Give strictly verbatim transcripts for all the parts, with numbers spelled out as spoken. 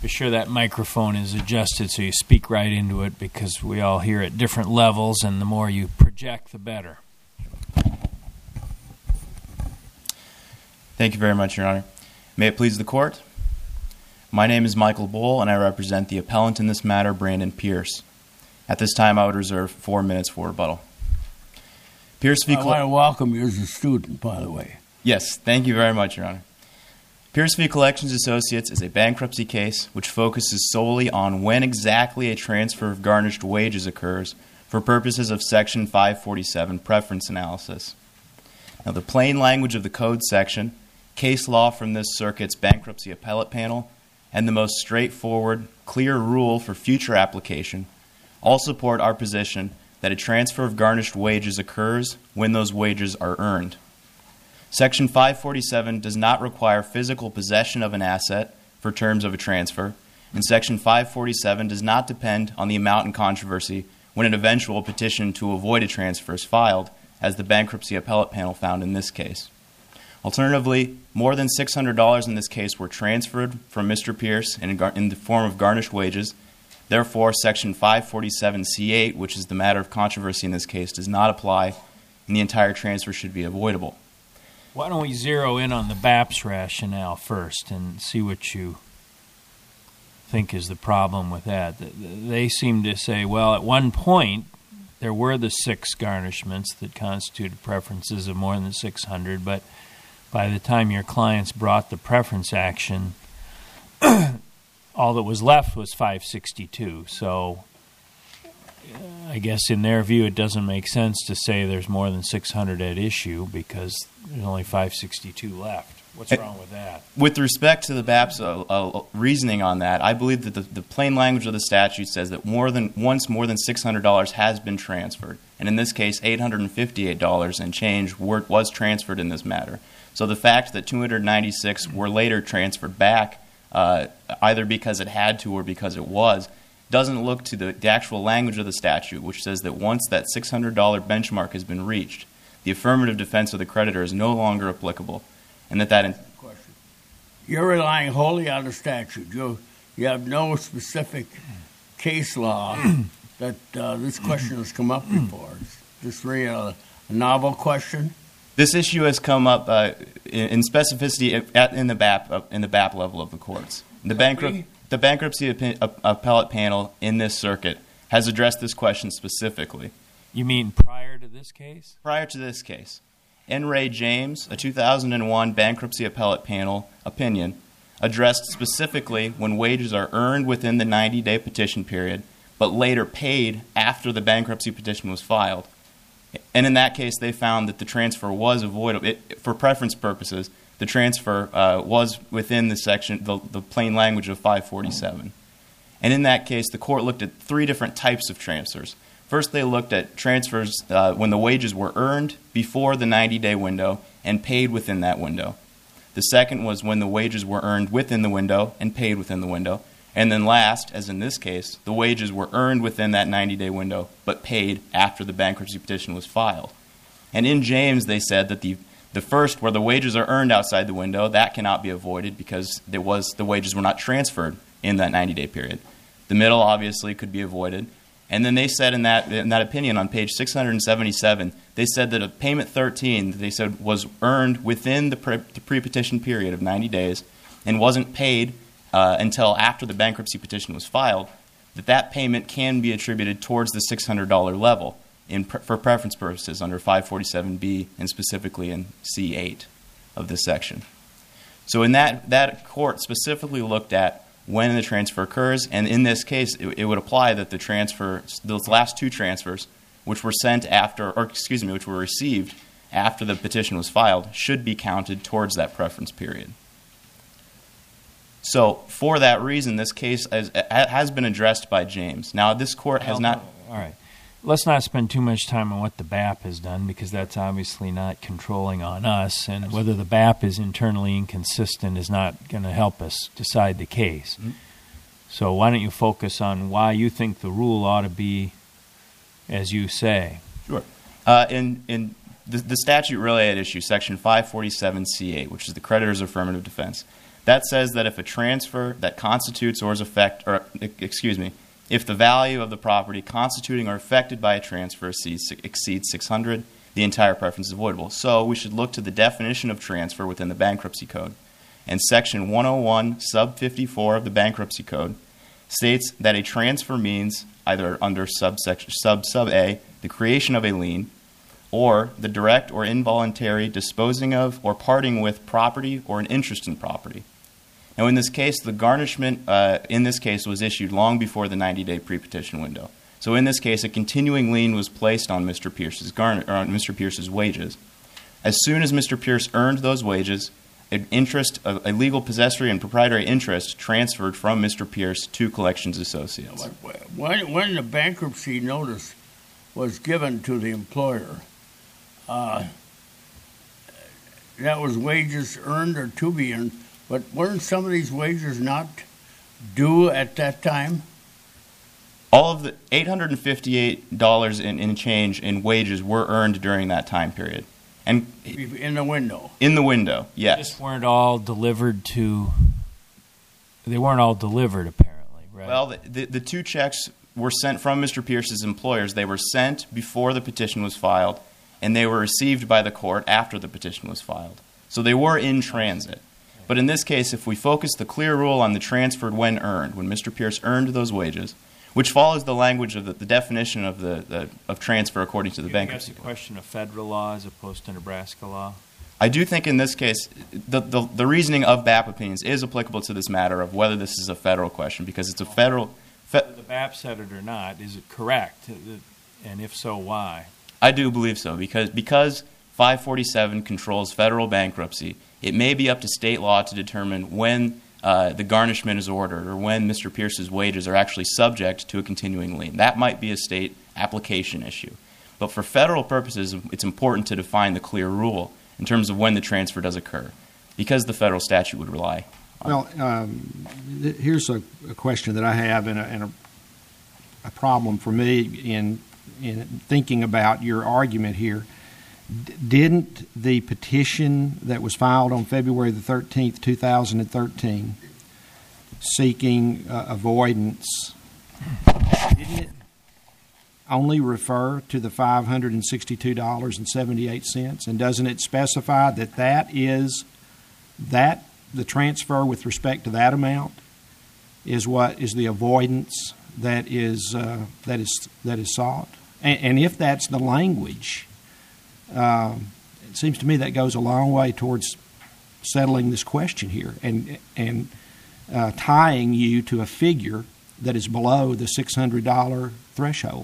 Be sure that microphone is adjusted so you speak right into it, because we all hear at different levels, and the more you project, the better. Thank you very much, Your Honor. May it please the Court? My name is Michael Bull, and I represent the appellant in this matter, Brandon Pierce. At this time, I would reserve four minutes for rebuttal. Pierce v. I want to welcome you as a student, by the way. Yes, thank you very much, Your Honor. Pierce v. Collections Associates is a bankruptcy case which focuses solely on when exactly a transfer of garnished wages occurs for purposes of Section five forty-seven preference analysis. Now, the plain language of the Code section, case law from this circuit's bankruptcy appellate panel, and the most straightforward, clear rule for future application all support our position that a transfer of garnished wages occurs when those wages are earned. Section five forty-seven does not require physical possession of an asset for terms of a transfer, and Section five forty-seven does not depend on the amount in controversy when an eventual petition to avoid a transfer is filed, as the bankruptcy appellate panel found in this case. Alternatively, more than six hundred dollars in this case were transferred from Mister Pierce in, in the form of garnished wages. Therefore, Section five forty-seven C eight, which is the matter of controversy in this case, does not apply, and the entire transfer should be avoidable. Why don't we zero in on the B A P's rationale first and see what you think is the problem with that? They seem to say, well, at one point, there were the six garnishments that constituted preferences of more than six hundred, but by the time your clients brought the preference action, all that was left was five sixty-two. So I guess in their view, it doesn't make sense to say there's more than six hundred at issue because there's only five sixty-two left. What's wrong with that? With respect to the B A P's uh, uh, reasoning on that, I believe that the, the plain language of the statute says that more than once more than six hundred dollars has been transferred, and in this case, eight hundred fifty-eight dollars and change were, was transferred in this matter. So the fact that two hundred ninety-six were later transferred back, uh, either because it had to or because it was, doesn't look to the, the actual language of the statute, which says that once that six hundred dollars benchmark has been reached, the affirmative defense of the creditor is no longer applicable, and that that... In- Question. You're relying wholly on the statute. You, you have no specific case law that uh, this question has come up before. Is this really a, a novel question? This issue has come up uh, in, in specificity at, in the B A P uh, in the B A P level of the courts. The, bankrupt, the bankruptcy appe- appellate panel in this circuit has addressed this question specifically. You mean prior to this case? Prior to this case. N. Ray James, a two thousand one bankruptcy appellate panel opinion, addressed specifically when wages are earned within the ninety-day petition period, but later paid after the bankruptcy petition was filed. And in that case, they found that the transfer was avoidable. It, for preference purposes, the transfer uh, was within the section, the, the plain language of five forty-seven. And in that case, the court looked at three different types of transfers. First, they looked at transfers uh, when the wages were earned before the ninety-day window and paid within that window. The second was when the wages were earned within the window and paid within the window. And then last, as in this case, the wages were earned within that ninety-day window but paid after the bankruptcy petition was filed. And in James, they said that the the first, where the wages are earned outside the window, that cannot be avoided because there was the wages were not transferred in that ninety-day period. The middle, obviously, could be avoided. And then they said in that in that opinion on page six hundred seventy-seven, they said that a payment thirteen, they said, was earned within the, pre- the pre-petition period of ninety days and wasn't paid uh, until after the bankruptcy petition was filed, that that payment can be attributed towards the six hundred dollars level in pre- for preference purposes under five forty-seven B and specifically in C eight of this section. So in that, that court specifically looked at when the transfer occurs, and in this case, it, it would apply that the transfer, those last two transfers, which were sent after, or excuse me, which were received after the petition was filed, should be counted towards that preference period. So for that reason, this case has, has been addressed by James. Now, this court has not... All right. Let's not spend too much time on what the B A P has done because that's obviously not controlling on us, and whether the B A P is internally inconsistent is not going to help us decide the case. Mm-hmm. So why don't you focus on why you think the rule ought to be as you say? Sure. Uh, in in the, the statute really at issue, Section five forty-seven C eight, which is the creditor's affirmative defense, That says that if a transfer that constitutes or is affect, or excuse me, if the value of the property constituting or affected by a transfer exceeds, exceeds six hundred, the entire preference is avoidable. So we should look to the definition of transfer within the Bankruptcy Code. And Section one oh one, sub fifty-four of the Bankruptcy Code states that a transfer means either under subsection sub sub A, the creation of a lien, or the direct or involuntary disposing of or parting with property or an interest in property. Now, in this case, the garnishment uh, in this case was issued long before the ninety-day pre-petition window. So, in this case, a continuing lien was placed on Mister Pierce's garn- or on Mister Pierce's wages. As soon as Mister Pierce earned those wages, an interest, a, a legal possessory and proprietary interest, transferred from Mister Pierce to Collections Associates. When, when the bankruptcy notice was given to the employer, uh, that was wages earned or to be earned. But weren't some of these wages not due at that time? All of the eight hundred fifty-eight dollars in, in change in wages were earned during that time period. And in the window? In the window, yes. They just weren't all delivered to, they weren't all delivered apparently, right? Well, the, the, the two checks were sent from Mister Pierce's employers. They were sent before the petition was filed, and they were received by the court after the petition was filed. So they were in transit. But in this case, if we focus the clear rule on the transferred when earned, when Mister Pierce earned those wages, which follows the language of the, the definition of the, the of transfer according to the you bankruptcy code. code. A question of federal law as opposed to Nebraska law? I do think in this case, the, the, the reasoning of B A P opinions is applicable to this matter of whether this is a federal question, because it's a federal... Fe- Whether the B A P said it or not, is it correct? And if so, why? I do believe so, because because five forty-seven controls federal bankruptcy, it may be up to state law to determine when uh, the garnishment is ordered or when Mister Pierce's wages are actually subject to a continuing lien. That might be a state application issue. But for federal purposes, it's important to define the clear rule in terms of when the transfer does occur, because the federal statute would rely on Well, um, th- here's a, a question that I have and, a, and a, a problem for me in, in thinking about your argument here. D- didn't the petition that was filed on February the thirteenth, two thousand thirteen, seeking uh, avoidance, didn't it only refer to the five hundred sixty-two dollars and seventy-eight cents? And doesn't it specify that that is that the transfer with respect to that amount is what is the avoidance that is uh, that is that is sought? And, and if that's the language, um, it seems to me that goes a long way towards settling this question here and and uh, tying you to a figure that is below the six hundred dollars threshold.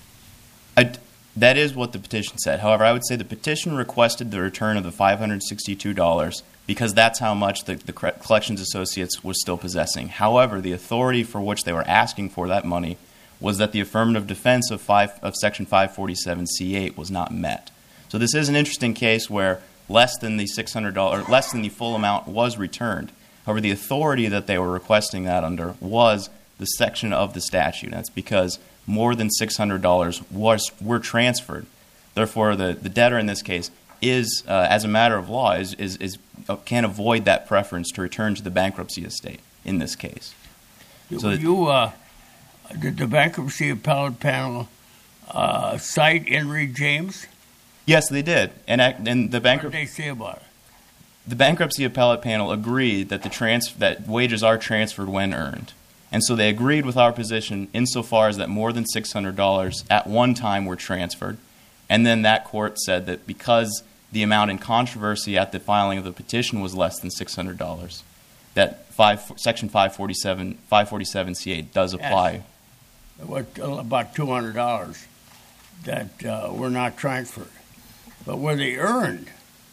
I, that is what the petition said. However, I would say the petition requested the return of the five hundred sixty-two dollars because that's how much the, the Collections Associates was still possessing. However, the authority for which they were asking for that money was that the affirmative defense of, five, of Section five forty-seven C eight was not met. So this is an interesting case where less than the six hundred dollars, less than the full amount was returned. However, the authority that they were requesting that under was the section of the statute. That's because more than six hundred dollars was were transferred. Therefore, the, the debtor in this case is, uh, as a matter of law, is, is, is uh, can avoid that preference to return to the bankruptcy estate in this case. So you, uh, did the bankruptcy appellate panel uh, cite Henry James? Yes, they did, and and the bankrupt- What did they say about it? The bankruptcy appellate panel agreed that the trans- that wages are transferred when earned. And so they agreed with our position insofar as that more than six hundred dollars at one time were transferred. And then that court said that because the amount in controversy at the filing of the petition was less than six hundred dollars, that five, Section five forty-seven, five forty-seven C eight does apply. Yes. What, about two hundred dollars that uh, were not transferred. But were they earned?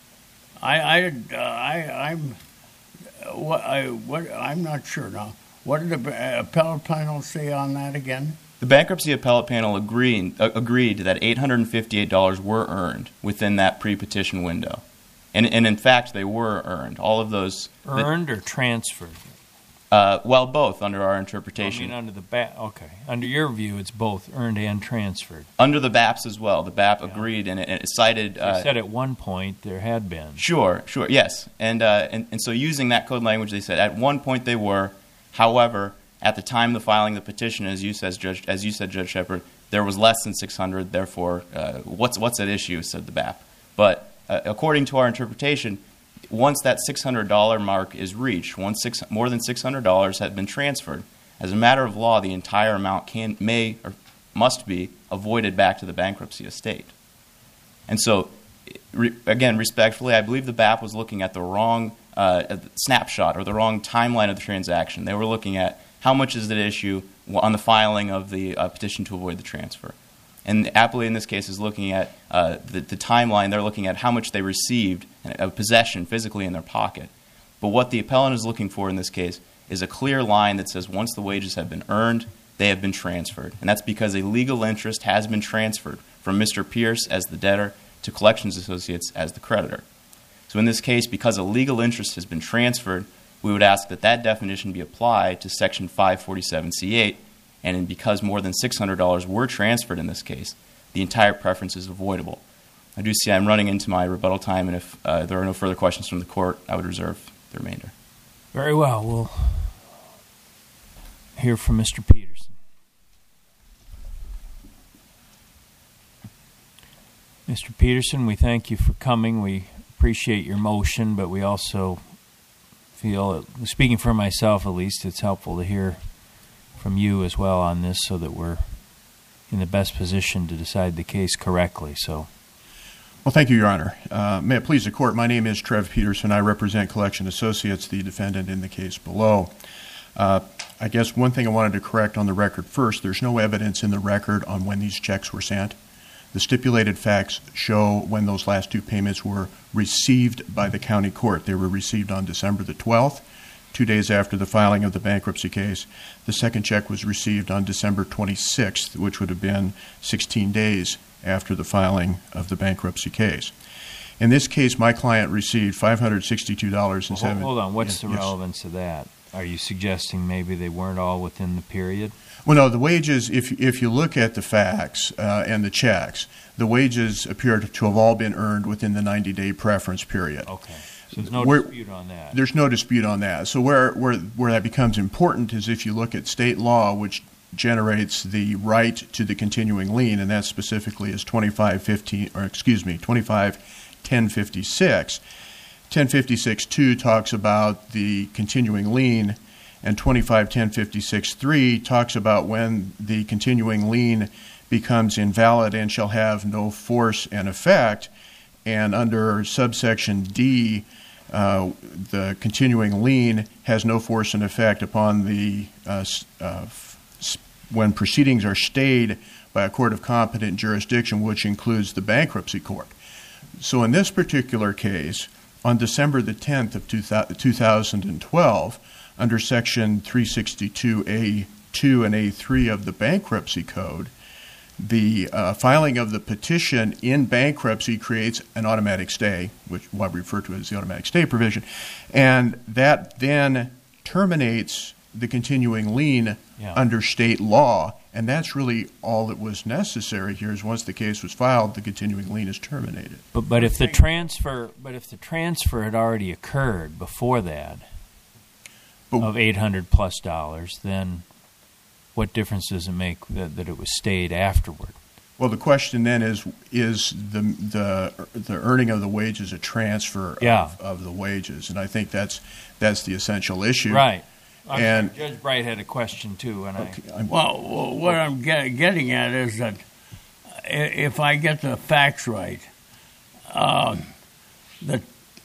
I, I, uh, I, I'm, what, I, what, I'm not sure now. What did the appellate panel say on that again? The bankruptcy appellate panel agreed, uh, agreed that eight hundred fifty-eight dollars were earned within that pre-petition window. And, and in fact, they were earned. All of those... Earned or transferred? Uh, well, both under our I interpretation. mean, under the B A P. Okay, under your view, it's both earned and transferred. Under the B A Ps as well. The B A P agreed, and it, it cited. You Uh, said at one point there had been. Sure, sure, yes, and, uh, and and so using that code language, they said at one point they were. However, at the time of the filing of the petition, as you said, Judge, as you said, Judge Shepard, there was less than six hundred. Therefore, uh, what's what's at issue? Said the B A P. But uh, according to our interpretation, once that six hundred dollar mark is reached, once six, more than six hundred dollars had been transferred, as a matter of law, the entire amount can, may, or must be avoided back to the bankruptcy estate. And so, re, again, respectfully, I believe the B A P was looking at the wrong uh, snapshot or the wrong timeline of the transaction. They were looking at how much is at issue on the filing of the uh, petition to avoid the transfer. And the appellee in this case is looking at uh, the, the timeline. They're looking at how much they received of possession physically in their pocket. But what the appellant is looking for in this case is a clear line that says once the wages have been earned, they have been transferred. And that's because a legal interest has been transferred from Mister Pierce as the debtor to Collections Associates as the creditor. So in this case, because a legal interest has been transferred, we would ask that that definition be applied to Section five forty-seven C eight, and because more than six hundred dollars were transferred in this case, the entire preference is avoidable. I do see I'm running into my rebuttal time, and if uh, there are no further questions from the court, I would reserve the remainder. Very well. We'll hear from Mister Peterson. Mister Peterson, we thank you for coming. We appreciate your motion, but we also feel, speaking for myself at least, it's helpful to hear from you as well on this so that we're in the best position to decide the case correctly. So, well, thank you, Your Honor. Uh, may it please the Court, my name is Trev Peterson. I represent Collection Associates, the defendant in the case below. Uh, I guess one thing I wanted to correct on the record first, there's no evidence in the record on when these checks were sent. The stipulated facts show when those last two payments were received by the county court. They were received on December the twelfth, two days after the filing of the bankruptcy case. The second check was received on December twenty-sixth, which would have been sixteen days after the filing of the bankruptcy case. In this case, my client received five hundred sixty-two dollars and seven cents. Well, hold on. What's yes, the yes. relevance of that? Are you suggesting maybe they weren't all within the period? Well, no, the wages, if if you look at the facts uh, and the checks, the wages appear to have all been earned within the ninety-day preference period. Okay. So there's no Where, dispute on that. There's no dispute on that. So where, where, where that becomes important is if you look at state law, which generates the right to the continuing lien, and that specifically is twenty-five fifteen, or excuse me, twenty-five ten fifty-six. ten fifty-six two talks about the continuing lien, and twenty-five ten fifty-six three talks about when the continuing lien becomes invalid and shall have no force and effect. And under subsection D, uh, the continuing lien has no force and effect upon the uh, uh, f- when proceedings are stayed by a court of competent jurisdiction, which includes the bankruptcy court. So in this particular case, on December the tenth of two thousand twelve, under section three sixty-two A two and A three of the bankruptcy code, the uh, filing of the petition in bankruptcy creates an automatic stay, which what we refer to as the automatic stay provision, and that then terminates the continuing lien yeah. under state law, and that's really all that was necessary here. Is once the case was filed, the continuing lien is terminated. But but if the transfer but if the transfer had already occurred before that but, of eight hundred plus dollars, then what difference does it make that, that it was stayed afterward? Well, the question then is: is the the the earning of the wages a transfer yeah. of, of the wages? And I think that's that's the essential issue. Right. I'm and sure Judge Bright had a question too, and okay, I. I'm, well, what I'm get, getting at is that if I get the facts right, uh, the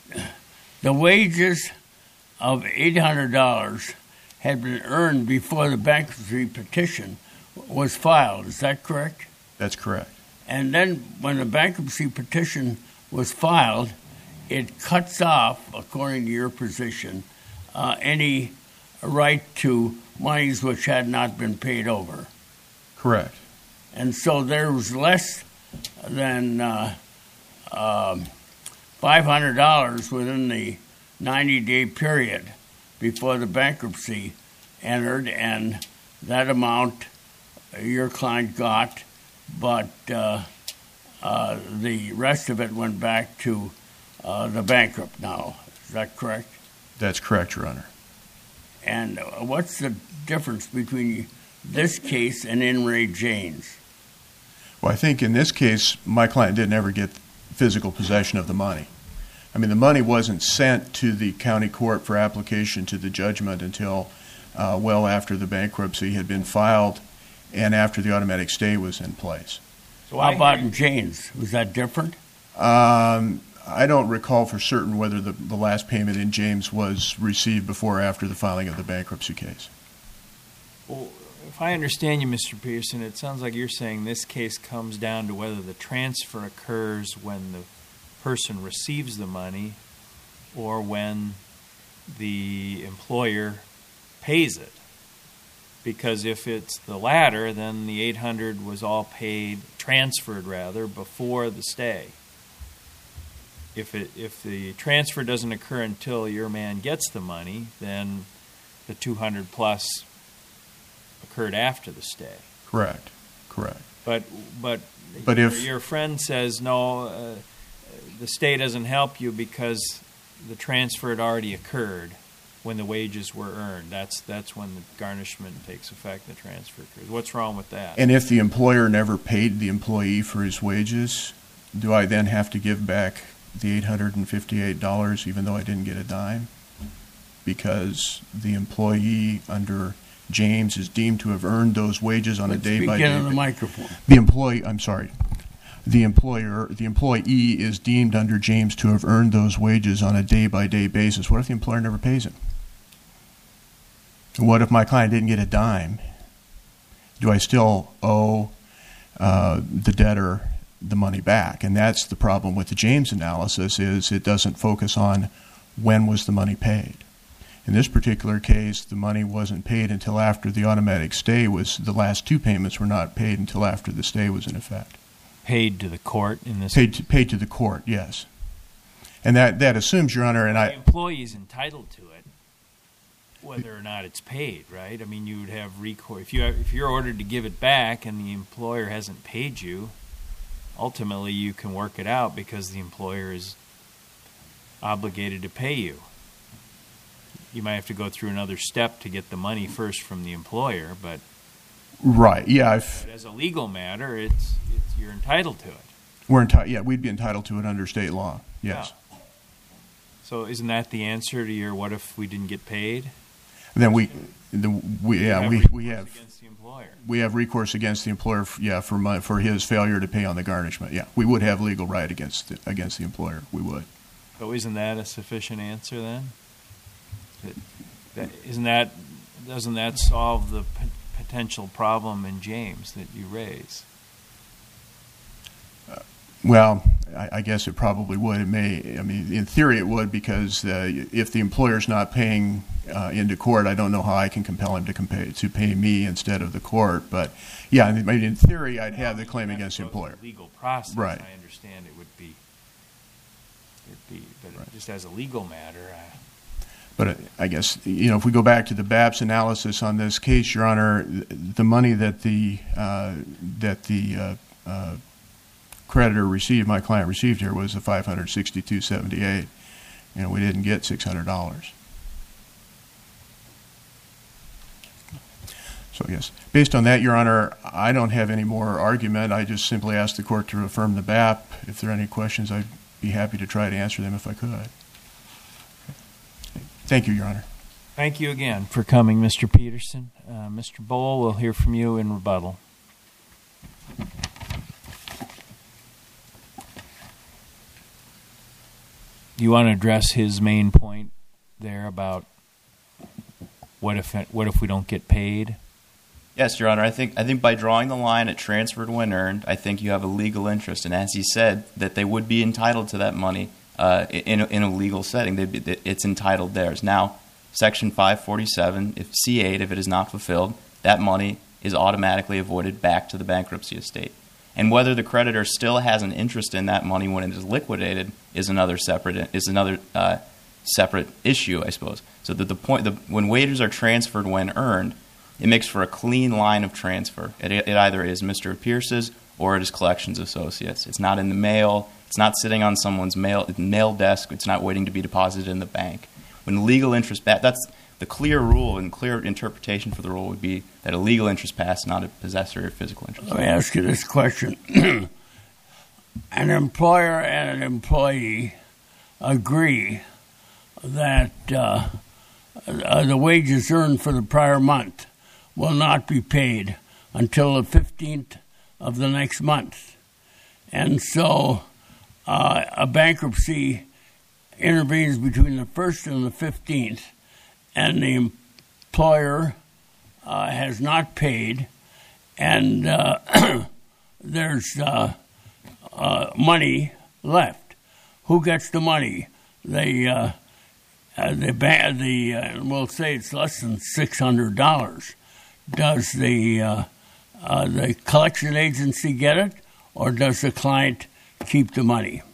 the wages of eight hundred dollars had been earned before the bankruptcy petition was filed. Is that correct? That's correct. And then when the bankruptcy petition was filed, it cuts off, according to your position, uh, any right to monies which had not been paid over. Correct. And so there was less than uh, um, five hundred dollars within the ninety-day period before the bankruptcy entered, and that amount your client got, but uh, uh, the rest of it went back to uh, the bankrupt now. Is that correct? That's correct, Your Honor. And uh, what's the difference between this case and In re James? Well, I think in this case, my client didn't ever get physical possession of the money. I mean, the money wasn't sent to the county court for application to the judgment until uh, well after the bankruptcy had been filed and after the automatic stay was in place. So how about in James? Was that different? Um, I don't recall for certain whether the, the last payment in James was received before or after the filing of the bankruptcy case. Well, if I understand you, Mister Peterson, it sounds like you're saying this case comes down to whether the transfer occurs when the person receives the money or when the employer pays it. Because if it's the latter, then the eight hundred was all paid, transferred rather, before the stay. If it if the transfer doesn't occur until your man gets the money, then the two hundred plus occurred after the stay. Correct. Correct. But but, But your, if- your friend says no, uh, the stay doesn't help you because the transfer had already occurred when the wages were earned. That's that's when the garnishment takes effect. The transfer occurs. What's wrong with that? And if the employer never paid the employee for his wages, do I then have to give back the eight hundred fifty-eight dollars even though I didn't get a dime? Because the employee under James is deemed to have earned those wages on Let's a day-by-day begin on the basis. microphone. The employee, I'm sorry, the employer, the employee is deemed under James to have earned those wages on a day-by-day basis. What if the employer never pays him? What if my client didn't get a dime? Do I still owe uh, the debtor the money back? And that's the problem with the James analysis, is it doesn't focus on when was the money paid. In this particular case, the money wasn't paid until after the automatic stay was, the last two payments were not paid until after the stay was in effect. Paid to the court in this. Paid to, paid to the court, yes. And that, that assumes, Your Honor, and the I... employee is entitled to it, whether or not it's paid, right? I mean, you would have recourse. If, you have, if you're ordered to give it back and the employer hasn't paid you, ultimately you can work it out because the employer is obligated to pay you. You might have to go through another step to get the money first from the employer, but, Right, yeah. I've, but as a legal matter, it's, it's you're entitled to it. we're entitled, yeah, we'd be entitled to it under state law, yes. Yeah. So isn't that the answer to your what if we didn't get paid? Then we, the, we You yeah, have we, recourse we have... against the employer. We have recourse against the employer, f- yeah, for my, for his failure to pay on the garnishment. Yeah, we would have legal right against the, against the employer. We would. So isn't that a sufficient answer then? That, that, isn't that doesn't that solve the p- potential problem in James that you raise? Well, I, I guess it probably would. It may. I mean, in theory, it would, because uh, if the employer's not paying uh, into court, I don't know how I can compel him to compay, to pay me instead of the court. But yeah, I mean, in theory, I'd have the claim You have against to the go through employer. the legal process. Right. I understand it would be. It'd be, but Right. just as a legal matter. I, But uh, I guess, you know, if we go back to the B A P S analysis on this case, Your Honor, th- the money that the uh, that the uh, uh, creditor received, my client received here, was the five hundred sixty-two seventy-eight. You know, we didn't get six hundred dollars. So yes, based on that, Your Honor, I don't have any more argument. I just simply ask the court to affirm the B A P. If there are any questions, I'd be happy to try to answer them if I could. Thank you, Your Honor. thank you again for coming, Mister Peterson. Uh, Mister Bowl, we'll hear from you in rebuttal. Do you want to address his main point there about what if what if we don't get paid? Yes, Your Honor. I think I think by drawing the line at transferred when earned, I think you have a legal interest, and as he said, that they would be entitled to that money uh, in a, in a legal setting. They'd be, it's entitled theirs. Now, Section five forty-seven, if C eight, if it is not fulfilled, that money is automatically avoided back to the bankruptcy estate. And whether the creditor still has an interest in that money when it is liquidated is another separate is another uh, separate issue, I suppose. So that the point, the, when wages are transferred when earned, it makes for a clean line of transfer. It, it either is Mister Pierce's or it is Collections Associates. It's not in the mail. It's not sitting on someone's mail mail desk. It's not waiting to be deposited in the bank. When legal interest, that's the clear rule and clear interpretation for the rule would be that a legal interest passed, not a possessory or physical interest. Let me ask you this question. An employer and an employee agree that uh, uh, the wages earned for the prior month will not be paid until the fifteenth of the next month. And so uh, a bankruptcy intervenes between the first and the fifteenth, and the employer uh, has not paid, and uh, there's uh, uh, money left. Who gets the money? The uh, uh, the ba- the uh, we'll say it's less than six hundred dollars. Does the uh, uh, the collection agency get it, or does the client keep the money?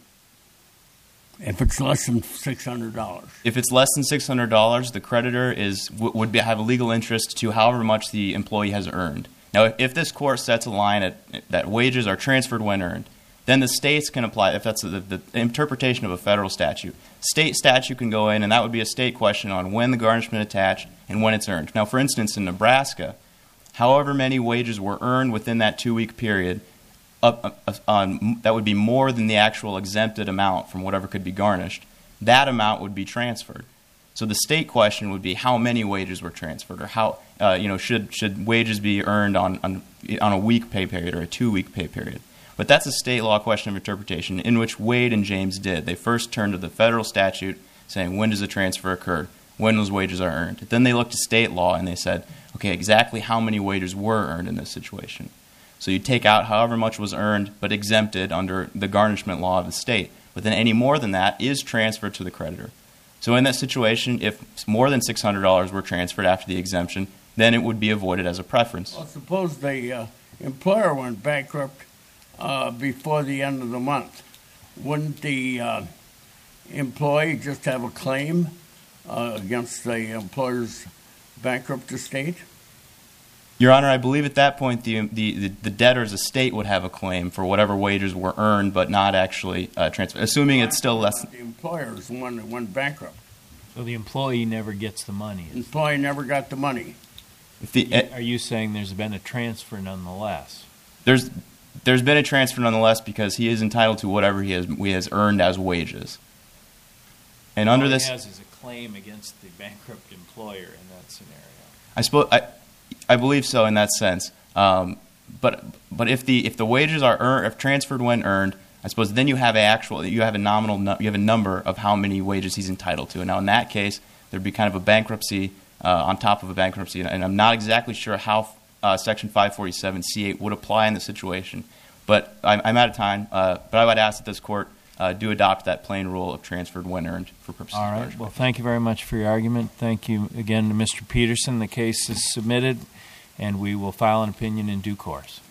If it's less than six hundred dollars. If it's less than six hundred dollars, the creditor is would be, have a legal interest to however much the employee has earned. Now, if, if this court sets a line at, that wages are transferred when earned, then the states can apply, if that's the, the interpretation of a federal statute. State statute can go in, and that would be a state question on when the garnishment attached and when it's earned. Now, for instance, in Nebraska, however many wages were earned within that two-week period, Up, uh, on, that would be more than the actual exempted amount from whatever could be garnished, that amount would be transferred. So the state question would be how many wages were transferred, or how uh, you know should should wages be earned on, on on a week pay period or a two week pay period. But that's a state law question of interpretation, in which Wade and James did. They first turned to the federal statute saying when does a transfer occur, when those wages are earned. Then they looked to state law and they said, okay, exactly how many wages were earned in this situation. So you take out however much was earned but exempted under the garnishment law of the state. But then any more than that is transferred to the creditor. So in that situation, if more than six hundred dollars were transferred after the exemption, then it would be avoided as a preference. Well, suppose the uh, employer went bankrupt uh, before the end of the month. Wouldn't the uh, employee just have a claim uh, against the employer's bankrupt estate? Your Honor, I believe at that point the, the, the debtor's estate would have a claim for whatever wages were earned but not actually uh, transferred, assuming it's still less. The employer's the one that went bankrupt. So the employee never gets the money. The employee never got the money. If the, uh, Are you saying there's been a transfer nonetheless? There's there's been a transfer nonetheless because he is entitled to whatever he has he has earned as wages. And All under he this, has is a claim against the bankrupt employer in that scenario. I suppose I, I believe so in that sense. Um, but but if the if the wages are earned, if transferred when earned, I suppose then you have a actual you have a nominal you have a number of how many wages he's entitled to. And now in that case, there'd be kind of a bankruptcy uh, on top of a bankruptcy, and I'm not exactly sure how uh, Section five forty-seven C eight would apply in the situation. But I'm, I'm out of time. Uh, but I would ask that this court uh, do adopt that plain rule of transferred when earned for purposes All of right. garnishment. Well, thank you very much for your argument. Thank you again to Mister Peterson. The case is submitted, and we will file an opinion in due course.